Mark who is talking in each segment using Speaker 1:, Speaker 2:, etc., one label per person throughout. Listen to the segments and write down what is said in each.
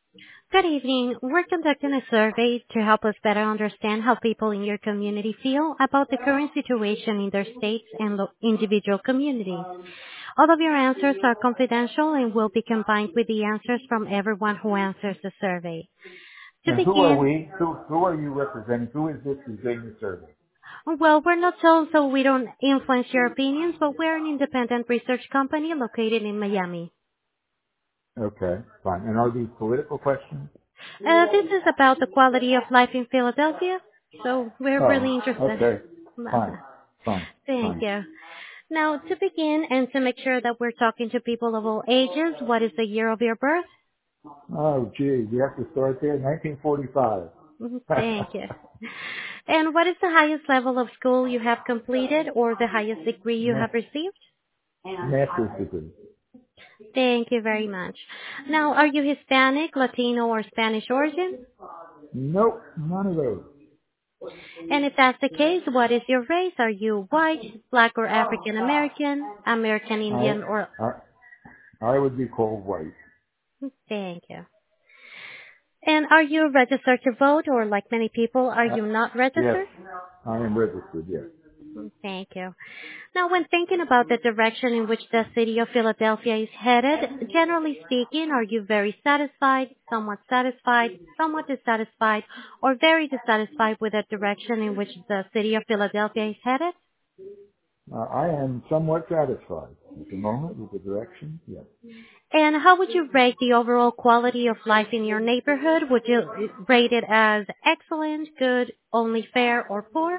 Speaker 1: Good evening. We're conducting a survey to help us better understand how people in your community feel about the current situation in their states and individual communities. All of your answers are confidential and will be combined with the answers from everyone who answers the survey. To
Speaker 2: And who are
Speaker 1: begin,
Speaker 2: we? Who are you representing? Who is this who's doing the survey?
Speaker 1: well, we're not told so we don't influence your opinions, but we're an independent research company located in Miami.
Speaker 2: Okay, fine. And are these political questions?
Speaker 1: This is about the quality of life in Philadelphia, so we're really
Speaker 2: Oh,
Speaker 1: interested.
Speaker 2: okay. Fine, fine,
Speaker 1: Thank
Speaker 2: fine.
Speaker 1: you. Now, to begin and to make sure that we're talking to people of all ages, what is the year of your birth?
Speaker 2: Oh, gee, we have to start there. 1945.
Speaker 1: Thank you. And what is the highest level of school you have completed or the highest degree you have received?
Speaker 2: Master's degree.
Speaker 1: Thank you very much. Now, are you Hispanic, Latino, or Spanish origin?
Speaker 2: Nope, none of those.
Speaker 1: And if that's the case, what is your race? Are you white, black, or African American, American
Speaker 2: I,
Speaker 1: Indian, or...
Speaker 2: I, I would be called white.
Speaker 1: Thank you. And are you registered to vote, or like many people, are you not
Speaker 2: Yes,
Speaker 1: registered?
Speaker 2: I am registered, yes.
Speaker 1: Thank you. Now, when thinking about the direction in which the city of Philadelphia is headed, generally speaking, are you very satisfied, somewhat dissatisfied, or very dissatisfied with the direction in which the city of Philadelphia is headed?
Speaker 2: I am somewhat satisfied at the moment with the direction, yes.
Speaker 1: And how would you rate the overall quality of life in your neighborhood? Would you rate it as excellent, good, only fair, or poor?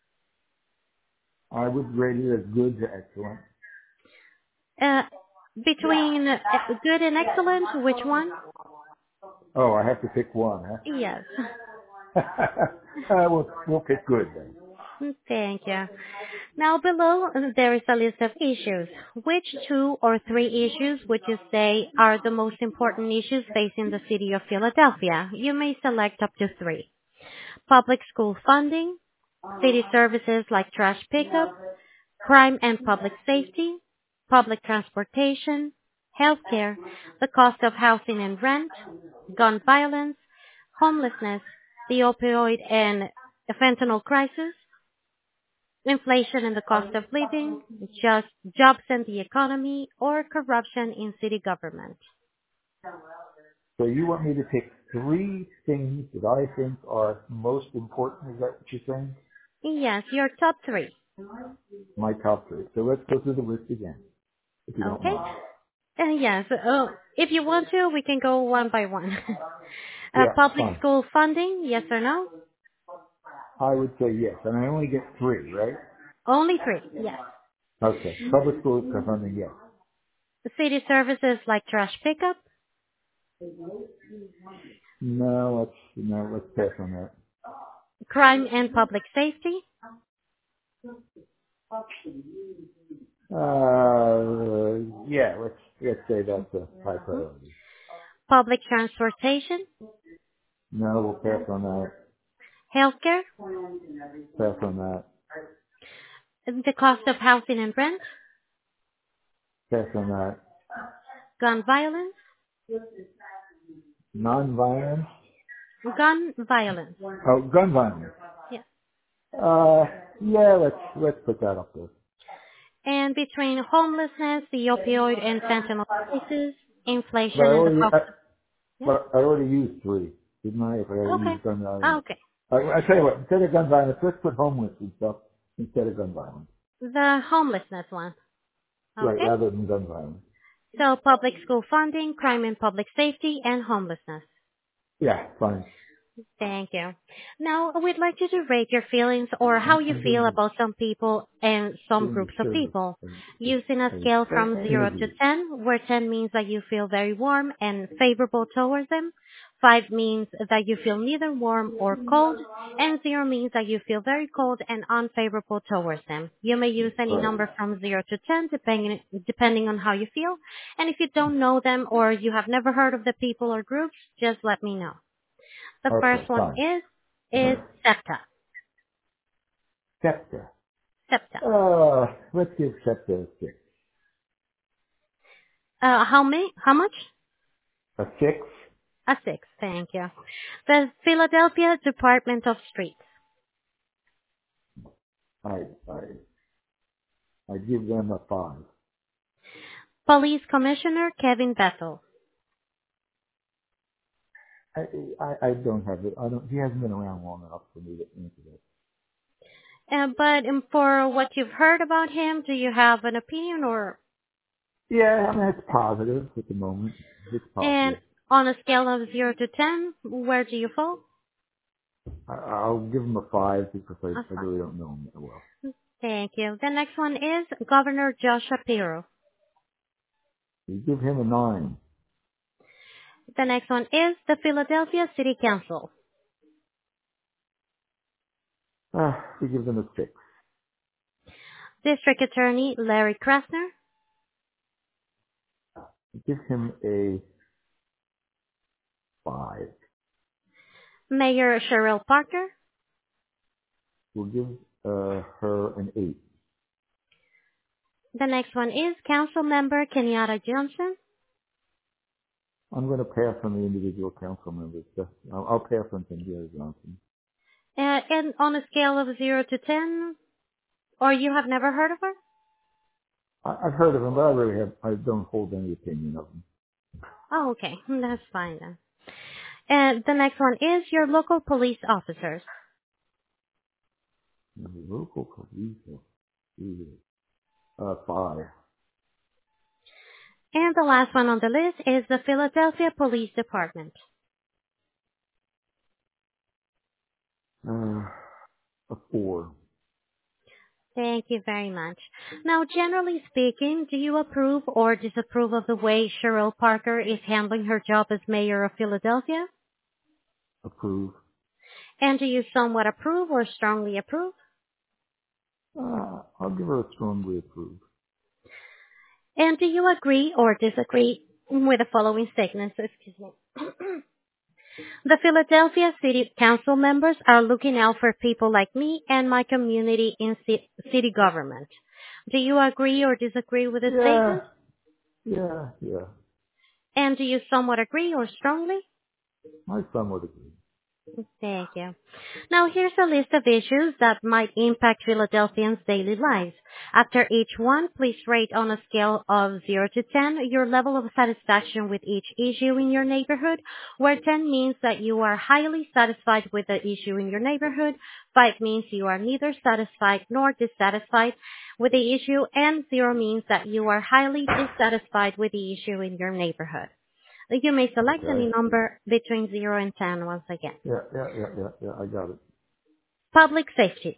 Speaker 2: I would rate it as good to excellent.
Speaker 1: Uh, between good and excellent, which one?
Speaker 2: Oh, I have to pick one,
Speaker 1: Yes.
Speaker 2: huh? We'll pick good then.
Speaker 1: Thank you. Now below there is a list of issues. Which two or three issues would you say are the most important issues facing the city of Philadelphia? You may select up to three. Public school funding, city services like trash pickup, crime and public safety, public transportation, healthcare, the cost of housing and rent, gun violence, homelessness, the opioid and fentanyl crisis, inflation and the cost of living, just jobs and the economy, or corruption in city government.
Speaker 2: So you want me to pick three things that I think are most important, is that what you're saying?
Speaker 1: Yes, your top three.
Speaker 2: My top three. So let's go through the list again, if you don't
Speaker 1: Okay?
Speaker 2: mind.
Speaker 1: Yes, if you want to, we can go one by one.
Speaker 2: Yeah,
Speaker 1: Public
Speaker 2: fine.
Speaker 1: school funding, yes or no?
Speaker 2: I would say yes, and I only get three, right?
Speaker 1: Only three, yes.
Speaker 2: Okay. Public schools funding, yes.
Speaker 1: City services like trash pickup,
Speaker 2: Let's pass on that.
Speaker 1: crime and public safety,
Speaker 2: Yeah, let's say that's a high priority.
Speaker 1: public transportation,
Speaker 2: No, we'll pass on that.
Speaker 1: healthcare,
Speaker 2: Pass on that.
Speaker 1: the cost of housing and rent,
Speaker 2: Pass on that.
Speaker 1: gun violence,
Speaker 2: Non-violence.
Speaker 1: gun violence.
Speaker 2: Oh, gun violence.
Speaker 1: Yes.
Speaker 2: Yeah, let's put that up there.
Speaker 1: And between homelessness, the opioid and fentanyl crisis,
Speaker 2: But
Speaker 1: inflation and the cost of... Yeah.
Speaker 2: I already used three, didn't I? If I already
Speaker 1: Okay.
Speaker 2: used gun violence.
Speaker 1: Okay.
Speaker 2: I tell you what, instead of gun violence, let's put homeless and stuff instead of gun violence.
Speaker 1: The homelessness one.
Speaker 2: Right,
Speaker 1: Okay.
Speaker 2: rather than gun violence.
Speaker 1: So public school funding, crime and public safety, and homelessness.
Speaker 2: Yeah, fine.
Speaker 1: Thank you. Now, we'd like you to rate your feelings or how you feel about some people and some groups of people using a scale from 0 to 10, where 10 means that you feel very warm and favorable towards them, 5 means that you feel neither warm or cold, and 0 means that you feel very cold and unfavorable towards them. You may use any
Speaker 2: Right.
Speaker 1: number from 0 to 10 depending on how you feel, and if you don't know them or you have never heard of the people or groups, just let me know. The
Speaker 2: Okay,
Speaker 1: first one
Speaker 2: fine.
Speaker 1: is SEPTA.
Speaker 2: SEPTA.
Speaker 1: SEPTA.
Speaker 2: Let's give SEPTA a 6.
Speaker 1: How much?
Speaker 2: A 6?
Speaker 1: A 6. Thank you. The Philadelphia Department of Streets.
Speaker 2: I I give them a 5.
Speaker 1: Police Commissioner Kevin Bethel.
Speaker 2: I don't have it. I don't. He hasn't been around long enough for me to answer that.
Speaker 1: But for what you've heard about him, do you have an opinion or?
Speaker 2: Yeah, I mean it's positive at the moment. It's
Speaker 1: And
Speaker 2: positive.
Speaker 1: on a scale of 0 to 10, where do you fall?
Speaker 2: I'll give him a 5 because I
Speaker 1: A 5.
Speaker 2: really don't know him that well.
Speaker 1: Thank you. The next one is Governor Josh Shapiro.
Speaker 2: You give him a 9.
Speaker 1: The next one is the Philadelphia City Council.
Speaker 2: We give them a 6.
Speaker 1: District Attorney Larry Krasner.
Speaker 2: Give him a 5.
Speaker 1: Mayor Cheryl Parker.
Speaker 2: We'll give her an 8.
Speaker 1: The next one is Council Member Kenyatta Johnson.
Speaker 2: I'm going to pass on the individual council members. I'll pass on Kenyatta Johnson.
Speaker 1: And on a scale of 0 to 10, or you have never heard of her?
Speaker 2: I've heard of him, but I don't hold any opinion of him.
Speaker 1: Oh, okay. That's fine then. And the next one is your local police officers.
Speaker 2: The local police, 5.
Speaker 1: And the last one on the list is the Philadelphia Police Department.
Speaker 2: A 4.
Speaker 1: Thank you very much. Now, generally speaking, do you approve or disapprove of the way Cheryl Parker is handling her job as mayor of Philadelphia?
Speaker 2: Approve.
Speaker 1: And do you somewhat approve or strongly approve?
Speaker 2: I'll give her a strongly approve.
Speaker 1: And do you agree or disagree with the following statements? Excuse me. The Philadelphia City Council members are looking out for people like me and my community in city government. Do you agree or disagree with the statement?
Speaker 2: Yeah.
Speaker 1: And do you somewhat agree or strongly?
Speaker 2: I somewhat agree.
Speaker 1: Thank you. Now here's a list of issues that might impact Philadelphians' daily lives. After each one, please rate on a scale of 0 to 10 your level of satisfaction with each issue in your neighborhood, where 10 means that you are highly satisfied with the issue in your neighborhood, 5 means you are neither satisfied nor dissatisfied with the issue, and 0 means that you are highly dissatisfied with the issue in your neighborhood. You may select any
Speaker 2: Okay.
Speaker 1: number between 0 and 10 once again.
Speaker 2: Yeah. I got it.
Speaker 1: Public safety.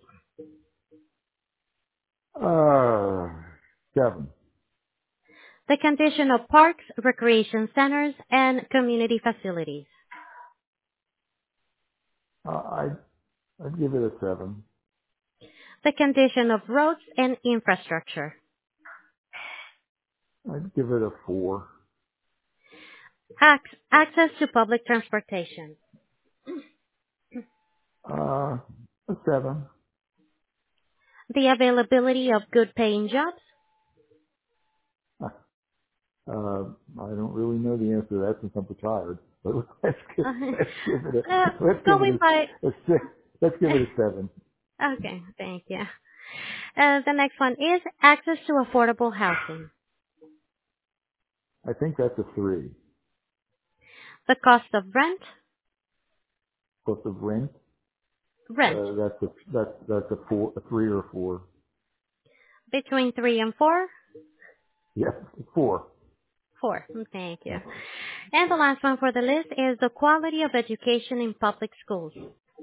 Speaker 2: 7.
Speaker 1: The condition of parks, recreation centers, and community facilities.
Speaker 2: I'd give it a 7.
Speaker 1: The condition of roads and infrastructure.
Speaker 2: I'd give it a 4.
Speaker 1: Access to public transportation.
Speaker 2: A 7.
Speaker 1: The availability of good paying jobs.
Speaker 2: I don't really know the answer to that since I'm retired, but let's give it
Speaker 1: Going by.
Speaker 2: a 6. Let's give it a 7.
Speaker 1: Okay, thank you. The next one is access to affordable housing.
Speaker 2: I think that's a 3.
Speaker 1: The cost of rent.
Speaker 2: Cost of rent.
Speaker 1: Rent.
Speaker 2: That's a 4, a 3 or a 4.
Speaker 1: Between 3 and 4.
Speaker 2: Yes, 4.
Speaker 1: 4. Thank you. And the last one for the list is the quality of education in public schools.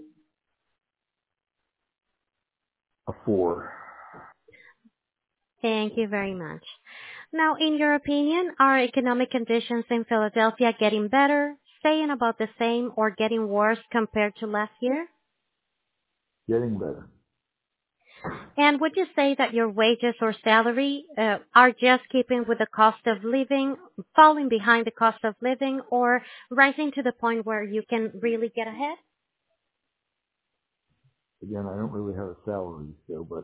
Speaker 2: A 4.
Speaker 1: Thank you very much. Now, in your opinion, are economic conditions in Philadelphia getting better, staying about the same, or getting worse compared to last year?
Speaker 2: Getting better.
Speaker 1: And would you say that your wages or salary are just keeping with the cost of living, falling behind the cost of living, or rising to the point where you can really get ahead?
Speaker 2: Again, I don't really have a salary, so but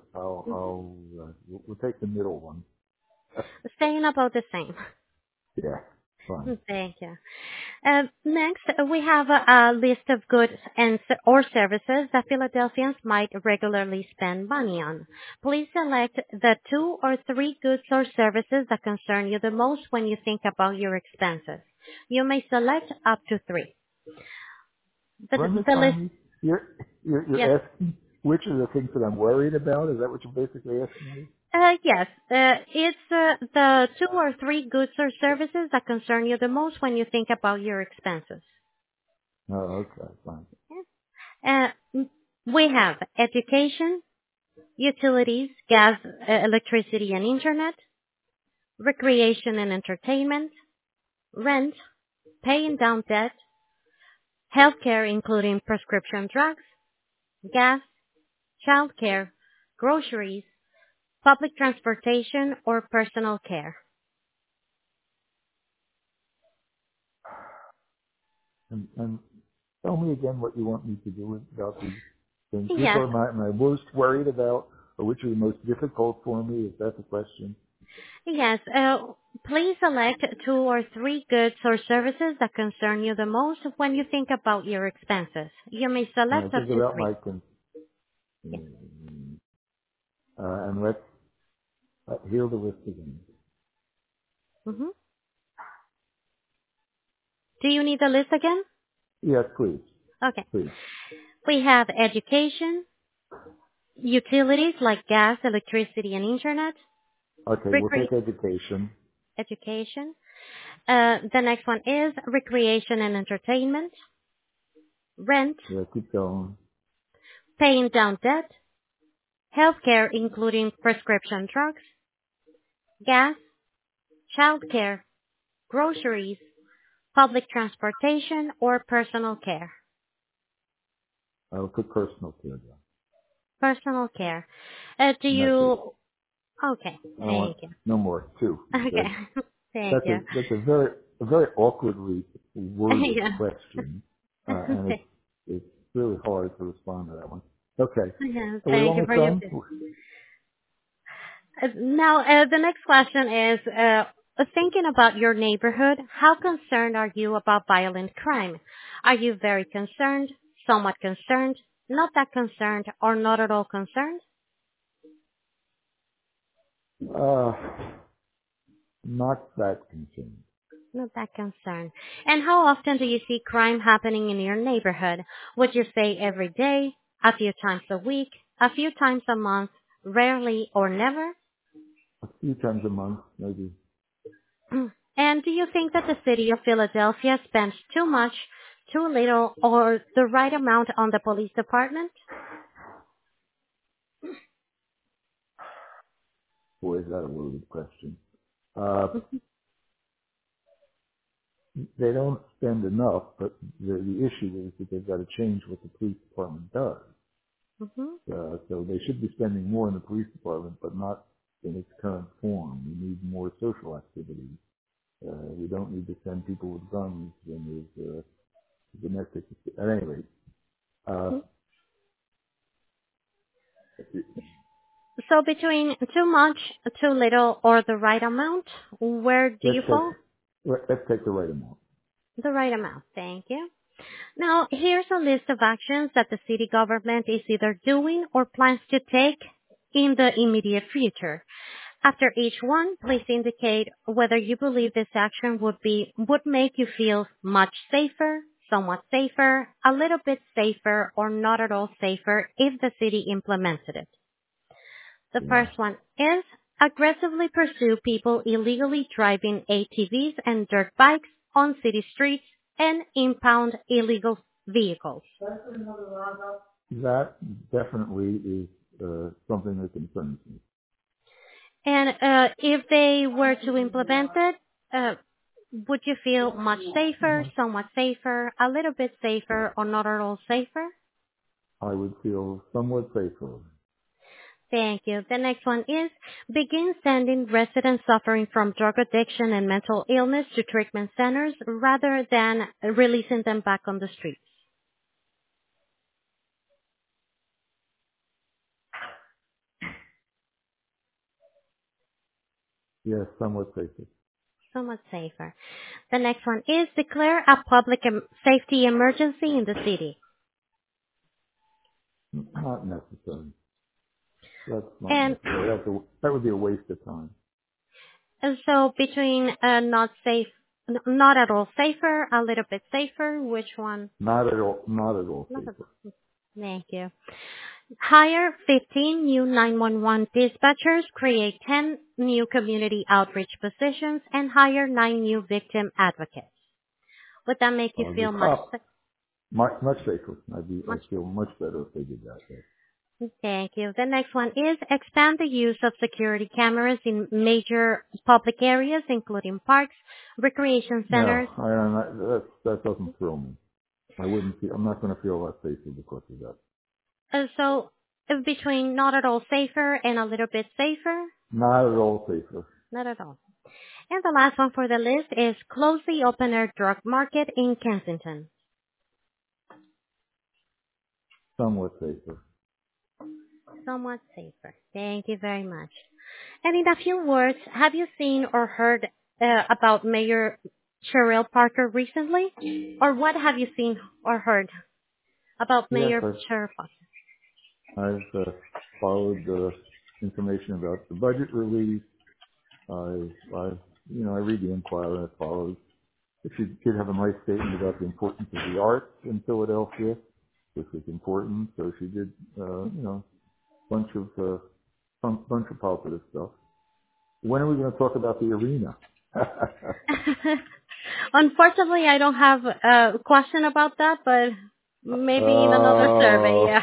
Speaker 2: we'll take the middle one.
Speaker 1: Staying about the same.
Speaker 2: Yeah. fine.
Speaker 1: Thank you. Next, we have a list of goods or services that Philadelphians might regularly spend money on. Please select the 2 or 3 goods or services that concern you the most when you think about your expenses. You may select up to 3.
Speaker 2: Run this
Speaker 1: The
Speaker 2: by
Speaker 1: list,
Speaker 2: me.
Speaker 1: yes.
Speaker 2: You're asking which are the things that I'm worried about? Is that what you're basically asking me?
Speaker 1: Yes, it's the 2 or 3 goods or services that concern you the most when you think about your expenses.
Speaker 2: Oh, okay, fine.
Speaker 1: Uh, we have education, utilities, gas, electricity and internet, recreation and entertainment, rent, paying down debt, healthcare including prescription drugs, gas, childcare, groceries, public transportation, or personal care.
Speaker 2: And tell me again what you want me to do about these things. Which
Speaker 1: Yes,
Speaker 2: are my most worried about, or which are the most difficult for me? Is that the question?
Speaker 1: yes. Please select 2 or 3 goods or services that concern you the most when you think about your expenses. You may
Speaker 2: When I
Speaker 1: select up
Speaker 2: think
Speaker 1: to
Speaker 2: about
Speaker 1: 3.
Speaker 2: and let's hear the list again.
Speaker 1: Hmm. Do you need the list again?
Speaker 2: Yes, please,
Speaker 1: Okay.
Speaker 2: please.
Speaker 1: We have education, utilities like gas, electricity, and internet,
Speaker 2: Okay, we'll
Speaker 1: recre-
Speaker 2: take education.
Speaker 1: education. The next one is recreation and entertainment, rent,
Speaker 2: Yeah, keep going.
Speaker 1: paying down debt, healthcare including prescription drugs, gas, childcare, groceries, public transportation, or personal care.
Speaker 2: I'll put personal care down.
Speaker 1: Personal care. Do
Speaker 2: And that's it.
Speaker 1: you? Okay,
Speaker 2: I don't want
Speaker 1: thank you.
Speaker 2: no more. 2.
Speaker 1: Okay, thank you.
Speaker 2: That's a very awkwardly worded
Speaker 1: Yeah.
Speaker 2: question, and it's really hard to respond to that one. Okay,
Speaker 1: Yeah,
Speaker 2: are we
Speaker 1: thank you
Speaker 2: almost
Speaker 1: for your
Speaker 2: done?
Speaker 1: Now, the next question is, thinking about your neighborhood, how concerned are you about violent crime? Are you very concerned, somewhat concerned, not that concerned, or not at all concerned?
Speaker 2: Uh, not that concerned.
Speaker 1: Not that concerned. And how often do you see crime happening in your neighborhood? Would you say every day, a few times a week, a few times a month, rarely or never?
Speaker 2: A few times a month, maybe.
Speaker 1: And do you think that the city of Philadelphia spends too much, too little, or the right amount on the police department?
Speaker 2: Boy, is that a loaded question. Uh, they don't spend enough, but the issue is that they've got to change what the police department does.
Speaker 1: Mm-hmm.
Speaker 2: So they should be spending more in the police department, but not in its current form. We need more social activity. We don't need to send people with guns when there's domestic. At any rate, uh,
Speaker 1: So between too much, too little, or the right amount, where do
Speaker 2: let's
Speaker 1: you fall?
Speaker 2: take the right amount.
Speaker 1: The right amount. Thank you. Now, here's a list of actions that the city government is either doing or plans to take in the immediate future. After each one, please indicate whether you believe this action would make you feel much safer, somewhat safer, a little bit safer, or not at all safer if the city implemented it. The
Speaker 2: Yeah.
Speaker 1: first one is aggressively pursue people illegally driving ATVs and dirt bikes on city streets and impound illegal vehicles.
Speaker 2: That definitely is something that concerns me.
Speaker 1: And if they were to implement it, would you feel much safer, somewhat safer, a little bit safer, or not at all safer?
Speaker 2: I would feel somewhat safer.
Speaker 1: Thank you. The next one is begin sending residents suffering from drug addiction and mental illness to treatment centers rather than releasing them back on the streets.
Speaker 2: Yes, somewhat safer.
Speaker 1: Somewhat safer. The next one is declare a public safety emergency in the city.
Speaker 2: Not necessary. That's not
Speaker 1: And
Speaker 2: necessary. That would be a waste of time.
Speaker 1: so between not at all safer, a little bit safer, which one?
Speaker 2: Not at all safer.
Speaker 1: Thank you. Hire 15 new 911 dispatchers, create 10 new community outreach positions, and hire 9 new victim advocates. Would that make you feel much
Speaker 2: safer? I'd feel much better if they did that. Yes.
Speaker 1: Thank you. The next one is expand the use of security cameras in major public areas, including parks, recreation centers.
Speaker 2: No, that doesn't thrill me. I'm not going to feel less safer because of that.
Speaker 1: So between not at all safer and a little bit safer?
Speaker 2: Not at all safer.
Speaker 1: Not at all. And the last one for the list is close the open-air drug market in Kensington.
Speaker 2: Somewhat safer.
Speaker 1: Somewhat safer. Thank you very much. And in a few words, have you seen or heard about Mayor Cheryl Parker recently? Or what have you seen or heard about Mayor Cheryl Parker?
Speaker 2: I've followed the information about the budget release. I read the Inquirer and it follows. She did have a nice statement about the importance of the arts in Philadelphia, which was important. So she did, bunch of positive stuff. When are we going to talk about the arena?
Speaker 1: Unfortunately, I don't have a question about that, but maybe in another survey, yeah.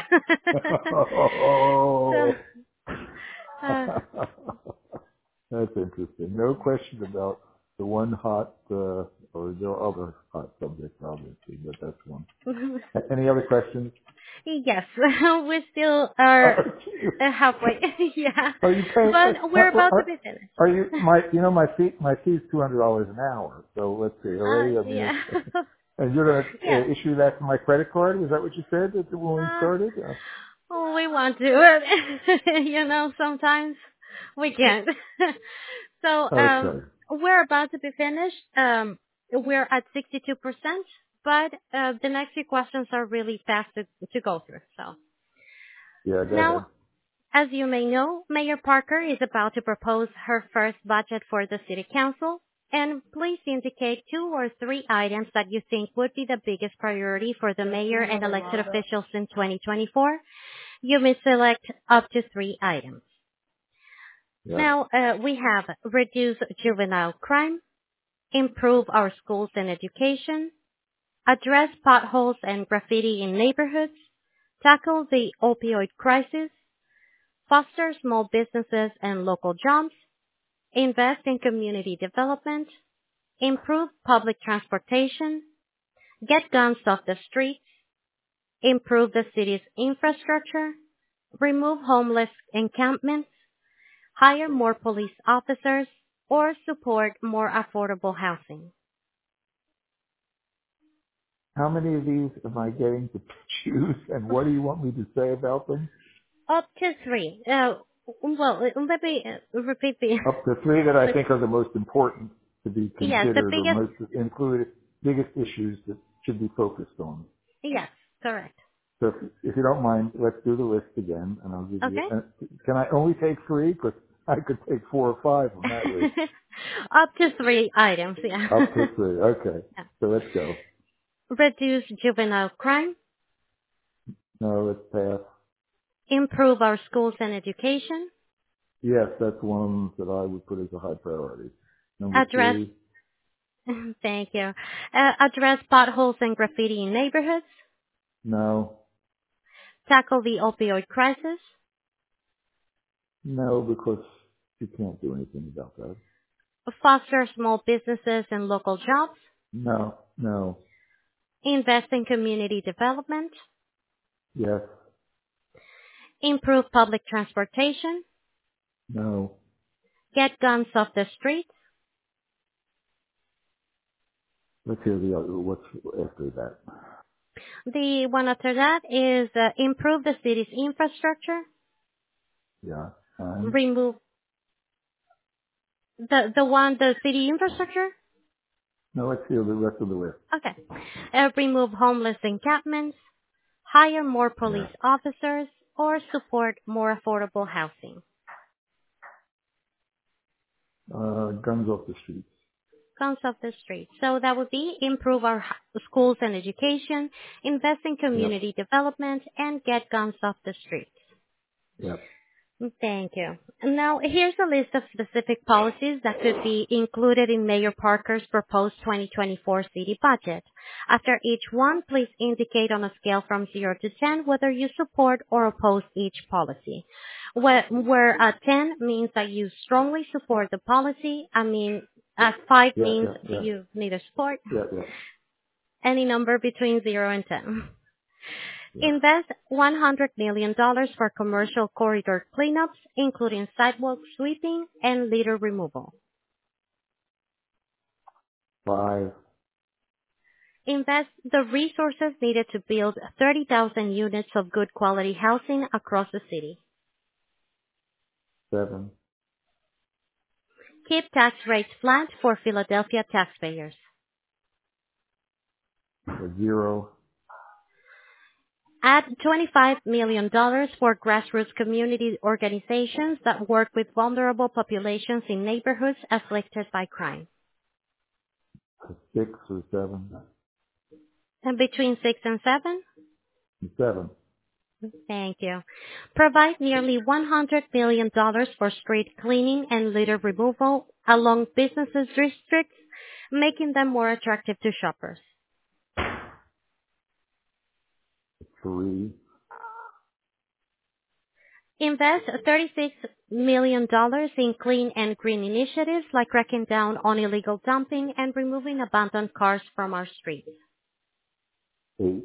Speaker 2: That's interesting. No question about the one hot, or there are other hot subjects, obviously, but that's one. Any other questions?
Speaker 1: Yes, we still are halfway. Yeah, but we're about to be finished.
Speaker 2: Are you my fee is $200 an hour. So let's see.
Speaker 1: Yeah.
Speaker 2: And you're going to issue that to my credit card? Is that what you said when we started?
Speaker 1: Oh, we want to. Sometimes we can't. So we're about to be finished. We're at 62%. But the next few questions are really fast to go through. So
Speaker 2: yeah, go ahead.
Speaker 1: As you may know, Mayor Parker is about to propose her first budget for the City Council. And please indicate 2 or 3 items that you think would be the biggest priority for the mayor and elected officials in 2024. You may select up to 3 items. Yeah. Now, we have reduce juvenile crime, improve our schools and education, address potholes and graffiti in neighborhoods, tackle the opioid crisis, foster small businesses and local jobs, invest in community development, improve public transportation, get guns off the streets, improve the city's infrastructure, remove homeless encampments, hire more police officers, or support more affordable housing.
Speaker 2: How many of these am I getting to choose, and what do you want me to say about them?
Speaker 1: Up to 3. Let me repeat the...
Speaker 2: Up to 3 that I think are the most important to be considered,
Speaker 1: or
Speaker 2: most included, biggest issues that should be focused on.
Speaker 1: Yes, correct.
Speaker 2: So if you don't mind, let's do the list again, and I'll give you... Can I only take 3? Because I could take 4 or 5 on that list.
Speaker 1: Up to 3 items, yeah.
Speaker 2: Up to 3, okay. Yeah. So let's go.
Speaker 1: Reduce juvenile crime.
Speaker 2: No, let's pass.
Speaker 1: Improve our schools and education.
Speaker 2: Yes, that's one that I would put as a high priority. Number 3.
Speaker 1: Thank you. Address potholes and graffiti in neighborhoods.
Speaker 2: No.
Speaker 1: Tackle the opioid crisis.
Speaker 2: No, because you can't do anything about that.
Speaker 1: Foster small businesses and local jobs.
Speaker 2: No.
Speaker 1: Invest in community development.
Speaker 2: Yes.
Speaker 1: Improve public transportation.
Speaker 2: No.
Speaker 1: Get guns off the streets.
Speaker 2: Let's hear the other. What's after that?
Speaker 1: The one after that is improve the city's infrastructure.
Speaker 2: Yeah.
Speaker 1: Remove. The city infrastructure?
Speaker 2: No, let's hear the rest of the list.
Speaker 1: Okay. Remove homeless encampments, hire more
Speaker 2: Yeah.
Speaker 1: police officers, or support more affordable housing.
Speaker 2: Guns off the streets.
Speaker 1: Guns off the street. So that would be improve our schools and education, invest in
Speaker 2: Yep.
Speaker 1: community development, and get guns off the streets.
Speaker 2: Yep.
Speaker 1: Thank you. Now, here's a list of specific policies that could be included in Mayor Parker's proposed 2024 city budget. After each one, please indicate on a scale from 0 to 10 whether you support or oppose each policy. Where 10 means that you strongly support the policy, 5
Speaker 2: Yeah.
Speaker 1: means
Speaker 2: Yeah. Yeah.
Speaker 1: you neither support,
Speaker 2: Yeah. Yeah.
Speaker 1: any number between 0 and 10.
Speaker 2: Yeah.
Speaker 1: Invest $100 million for commercial corridor cleanups, including sidewalk sweeping and litter removal.
Speaker 2: 5,
Speaker 1: Invest the resources needed to build 30,000 units of good quality housing across the city.
Speaker 2: 7,
Speaker 1: Keep tax rates flat for Philadelphia taxpayers.
Speaker 2: 0,
Speaker 1: Add $25 million for grassroots community organizations that work with vulnerable populations in neighborhoods afflicted by crime.
Speaker 2: 6 or 7,
Speaker 1: And between 6 and 7?
Speaker 2: 7,
Speaker 1: Thank you. Provide nearly $100 million for street cleaning and litter removal along businesses districts, making them more attractive to shoppers.
Speaker 2: 3,
Speaker 1: Invest $36 million in clean and green initiatives like cracking down on illegal dumping and removing abandoned cars from our streets.
Speaker 2: 8,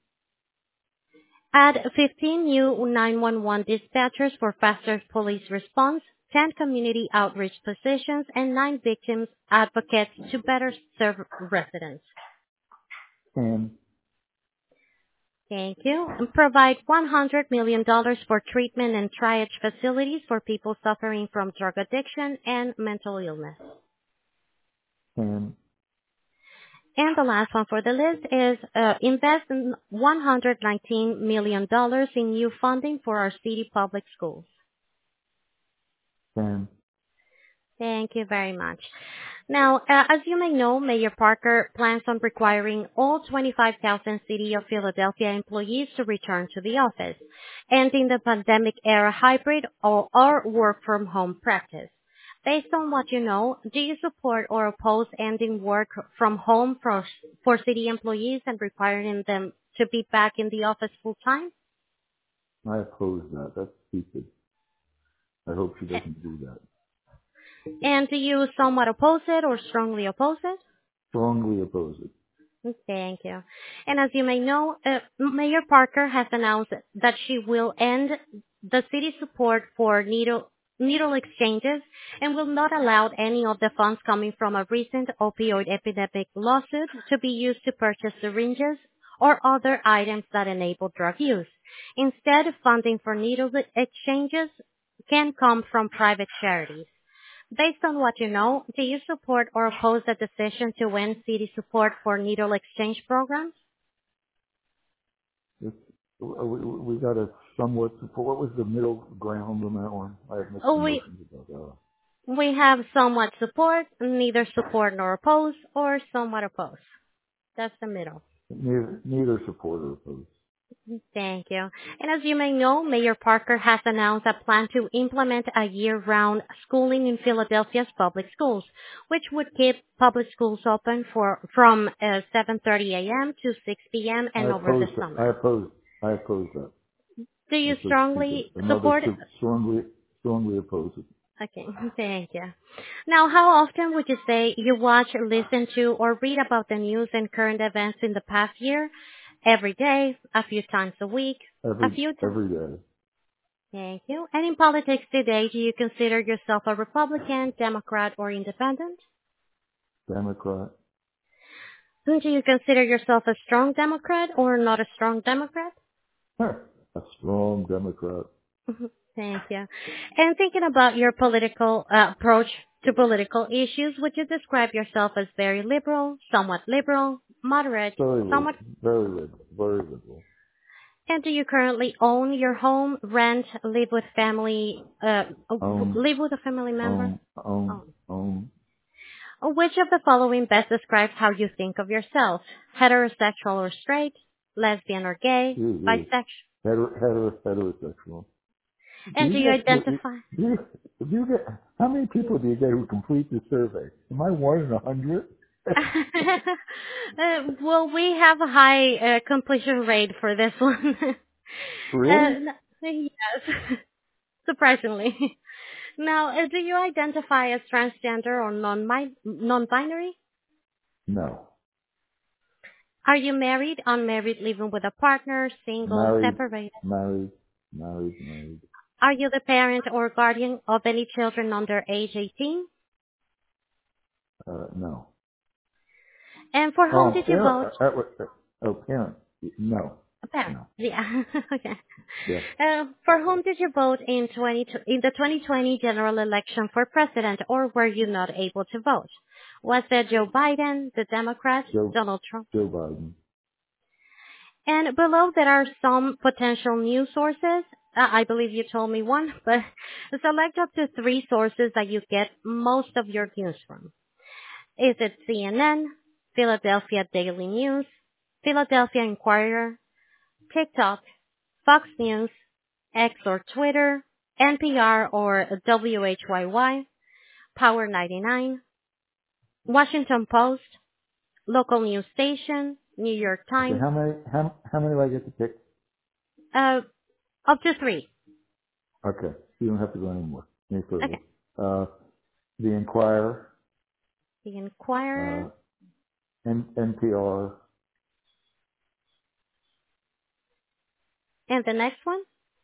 Speaker 1: Add 15 new 911 dispatchers for faster police response, 10 community outreach positions, and 9 victims advocates to better serve residents.
Speaker 2: 10,
Speaker 1: Thank you. And provide $100 million for treatment and triage facilities for people suffering from drug addiction and mental illness.
Speaker 2: 10,
Speaker 1: And the last one for the list is invest in $119 million in new funding for our city public schools.
Speaker 2: 10,
Speaker 1: Thank you very much. Now, as you may know, Mayor Parker plans on requiring all 25,000 City of Philadelphia employees to return to the office, ending the pandemic-era hybrid or work from home practice. Based on what you know, do you support or oppose ending work from home for city employees and requiring them to be back in the office full time?
Speaker 2: I oppose that. That's stupid. I hope she doesn't do that.
Speaker 1: And do you somewhat oppose it or strongly oppose it?
Speaker 2: Strongly oppose it.
Speaker 1: Thank you. And as you may know, Mayor Parker has announced that she will end the city support for needle exchanges and will not allow any of the funds coming from a recent opioid epidemic lawsuit to be used to purchase syringes or other items that enable drug use. Instead, funding for needle exchanges can come from private charities. Based on what you know, do you support or oppose the decision to end city support for needle exchange programs?
Speaker 2: We got a somewhat support. What was the middle ground on that one? I have mixed emotions about that.
Speaker 1: We have somewhat support, neither support nor oppose, or somewhat oppose. That's the middle.
Speaker 2: Neither support or oppose.
Speaker 1: Thank you. And as you may know, Mayor Parker has announced a plan to implement a year-round schooling in Philadelphia's public schools, which would keep public schools open from 7:30 a.m. to 6 p.m. and over the summer.
Speaker 2: I oppose that.
Speaker 1: Do you strongly support it?
Speaker 2: Strongly oppose it.
Speaker 1: Okay, thank you. Now, how often would you say you watch, listen to, or read about the news and current events in the past year? Every day, a few times a week, a few times?
Speaker 2: Every day.
Speaker 1: Thank you. And in politics today, do you consider yourself a Republican, Democrat, or Independent?
Speaker 2: Democrat.
Speaker 1: Do you consider yourself a strong Democrat or not a strong Democrat?
Speaker 2: A strong Democrat.
Speaker 1: Thank you. And thinking about your political approach To political issues, would you describe yourself as very liberal, moderate,
Speaker 2: Very liberal,
Speaker 1: somewhat?
Speaker 2: very liberal, very liberal.
Speaker 1: And do you currently own your home, rent, live with live with a family member?
Speaker 2: Own.
Speaker 1: Which of the following best describes how you think of yourself? Heterosexual or straight? Lesbian or gay? Bisexual?
Speaker 2: Heterosexual.
Speaker 1: And do you identify?
Speaker 2: Do you get, how many people do you get who complete the survey? Am I 1 in 100?
Speaker 1: Well, we have a high completion rate for this one.
Speaker 2: Really?
Speaker 1: Yes, surprisingly. Now, do you identify as transgender or non-binary?
Speaker 2: No.
Speaker 1: Are you married, unmarried, living with a partner, single, separated?
Speaker 2: Married.
Speaker 1: Are you the parent or guardian of any children under age 18?
Speaker 2: No.
Speaker 1: And for whom did you vote?
Speaker 2: Parent. No.
Speaker 1: A parent.
Speaker 2: No.
Speaker 1: Yeah. Okay.
Speaker 2: Yeah.
Speaker 1: For whom did you vote in the 2020 general election for president, or were you not able to vote? Was it Joe Biden, the Democrat, Donald Trump?
Speaker 2: Joe Biden.
Speaker 1: And below there are some potential news sources. I believe you told me one, but select up to 3 sources that you get most of your news from. Is it CNN, Philadelphia Daily News, Philadelphia Inquirer, TikTok, Fox News, X or Twitter, NPR or WHYY, Power 99, Washington Post, local news station, New York Times?
Speaker 2: Okay, how many do I get to pick?
Speaker 1: Up to 3.
Speaker 2: Okay. You don't have to go any further.
Speaker 1: Okay.
Speaker 2: The Inquirer.
Speaker 1: The Inquirer.
Speaker 2: NPR.
Speaker 1: And the next one?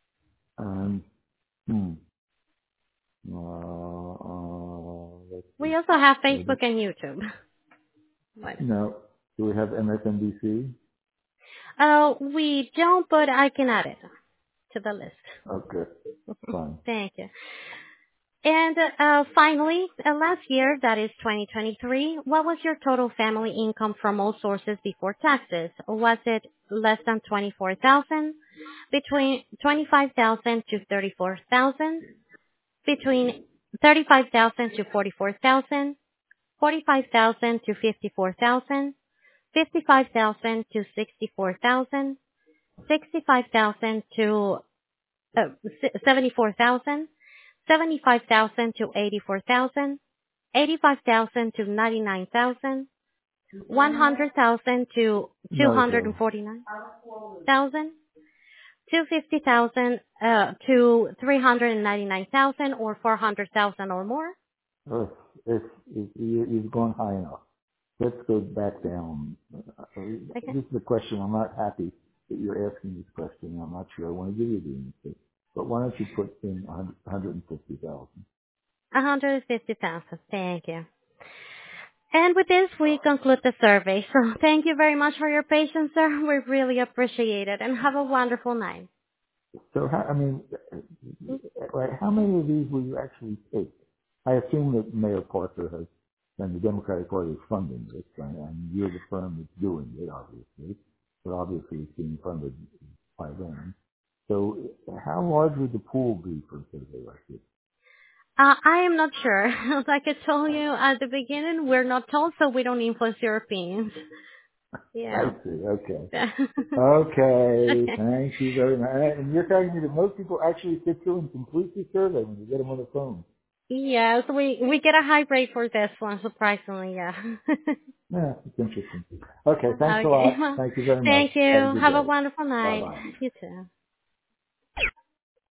Speaker 1: We also have Facebook and YouTube.
Speaker 2: No. Do we have MSNBC?
Speaker 1: We don't, but I can add it to the list.
Speaker 2: Okay. Fine.
Speaker 1: Thank you. And finally, last year, that is 2023, what was your total family income from all sources before taxes? Was it less than 24,000, between 25,000 to 34,000, between 35,000 to 44,000, 45,000 to 54,000, 55,000 to 64,000, 65,000 to 74,000, 75,000 to 84,000, 85,000 to 99,000, 100,000 to 249,000, 250,000 to 399,000, or 400,000 or more?
Speaker 2: You've gone high enough. Let's go back down.
Speaker 1: Okay.
Speaker 2: This is a question. I'm not happy that you're asking this question. I'm not sure I want to give you the answer. But why don't you put in 150,000?
Speaker 1: 150,000. Thank you. And with this, we conclude the survey. So thank you very much for your patience, sir. We really appreciate it, and have a wonderful night.
Speaker 2: So, how many of these will you actually take? I assume that Mayor Parker has, and the Democratic Party is funding this, and you're the firm that's doing it, obviously. But obviously it's being funded by them. So how large would the pool be for a survey like this?
Speaker 1: I am not sure. Like I told you at the beginning, we're not told, so we don't influence your opinions. Yeah.
Speaker 2: I see. Okay. Okay. Thank you very much. And you're telling me that most people actually sit through and complete the survey when you get them on the phone?
Speaker 1: Yes, we get a high rate for this one, surprisingly, yeah.
Speaker 2: Yeah, it's interesting. Okay, thanks a lot. Thank you very much.
Speaker 1: Thank you. Have a wonderful night.
Speaker 2: Bye-bye.
Speaker 1: You too.